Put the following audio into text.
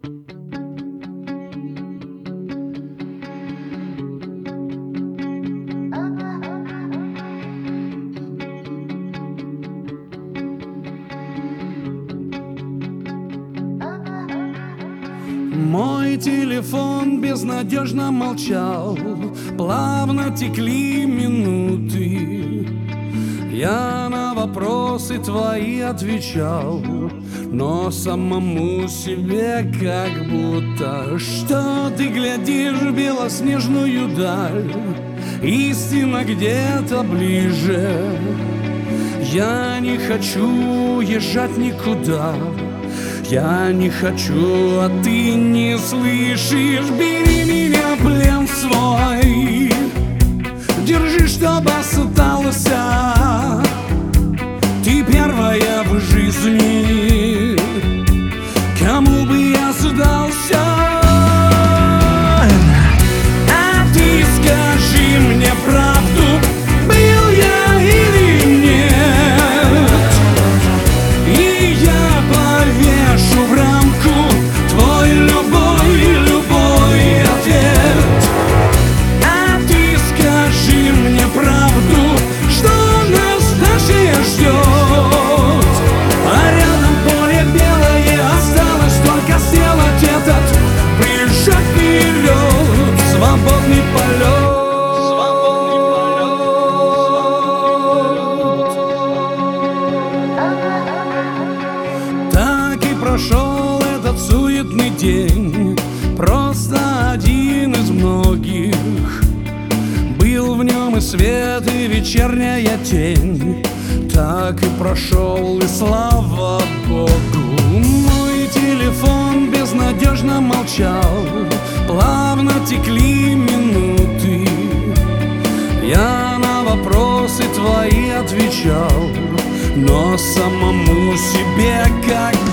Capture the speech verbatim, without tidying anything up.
Мой телефон безнадежно молчал, плавно текли минуты. Я на вопросы твои отвечал, но самому себе как будто: что ты глядишь в белоснежную даль, истина где-то ближе. Я не хочу уезжать никуда, я не хочу, а ты не слышишь. Бери меня в плен свой, держи, чтобы осталось. Ты первая в жизни, кому бы я сдался. А ты скажи мне правду, был я или нет, и я повешу в рамку твой любой, любой ответ. А ты скажи мне правду, что нас дальше ждет. А рядом поле белое, осталось только сделать этот прыжок вперед, свободный полет. Так и прошел этот суетный день, просто один из многих. Был в нем и свет, и вечерняя тень. Так и прошел, и слава Богу. Мой телефон безнадежно молчал, плавно текли минуты. Я на вопросы твои отвечал, но самому себе как